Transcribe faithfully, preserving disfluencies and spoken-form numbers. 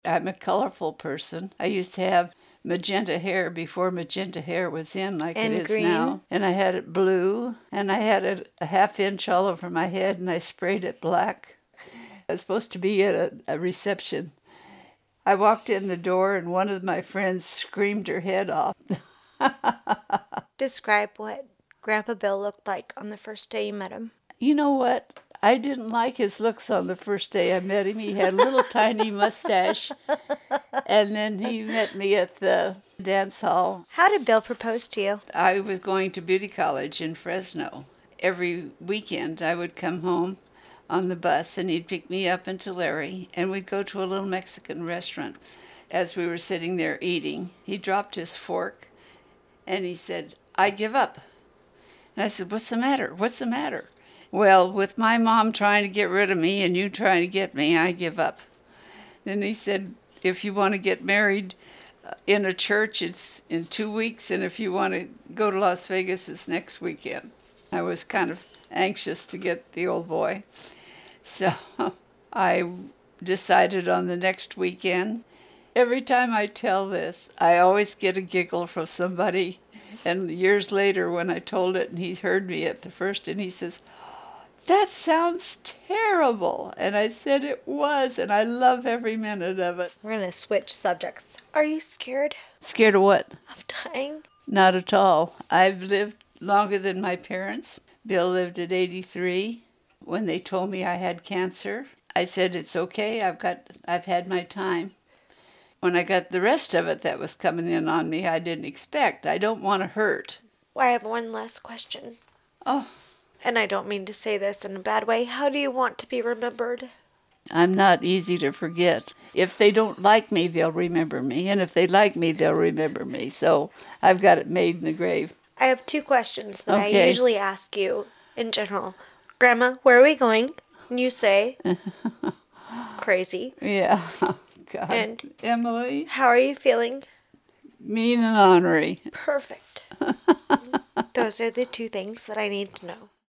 I'm a colorful person. I used to have magenta hair before magenta hair was in like And it is green. now. And I had it blue, and I had it a half inch all over my head, and I sprayed it black. I was supposed to be at a, a reception. I walked in the door, and one of my friends screamed her head off. Describe what Grandpa Bill looked like on the first day you met him. You know what? I didn't like his looks on the first day I met him. He had a little tiny mustache. And then he met me at the dance hall. How did Bill propose to you? I was going to beauty college in Fresno. Every weekend I would come home on the bus, and he'd pick me up in Tulare, and we'd go to a little Mexican restaurant. As we were sitting there eating, he dropped his fork, and he said, "I give up." And I said, "What's the matter? What's the matter?" "Well, with my mom trying to get rid of me and you trying to get me, I give up." Then he said, "If you want to get married in a church, it's in two weeks, and if you want to go to Las Vegas, it's next weekend." I was kind of anxious to get the old boy. So I decided on the next weekend. Every time I tell this, I always get a giggle from somebody. And years later, when I told it, and he heard me at the first, and he says, "That sounds terrible." And I said it was, and I love every minute of it. We're going to switch subjects. Are you scared Scared of what? of dying? Not at all. I've lived longer than my parents. Bill lived at eighty-three. When they told me I had cancer, I said, "It's okay. I've got, I've had my time." When I got the rest of it that was coming in on me, I didn't expect. I don't want to hurt. Well, I have one last question. Oh, And I don't mean to say this in a bad way. How do you want to be remembered? I'm not easy to forget. If they don't like me, they'll remember me. And if they like me, they'll remember me. So I've got it made in the grave. I have two questions that Okay. I usually ask you in general. Grandma, where are we going? And you say, crazy. Yeah. God. And Emily, how are you feeling? mean and ornery. Perfect. Those are the two things that I need to know.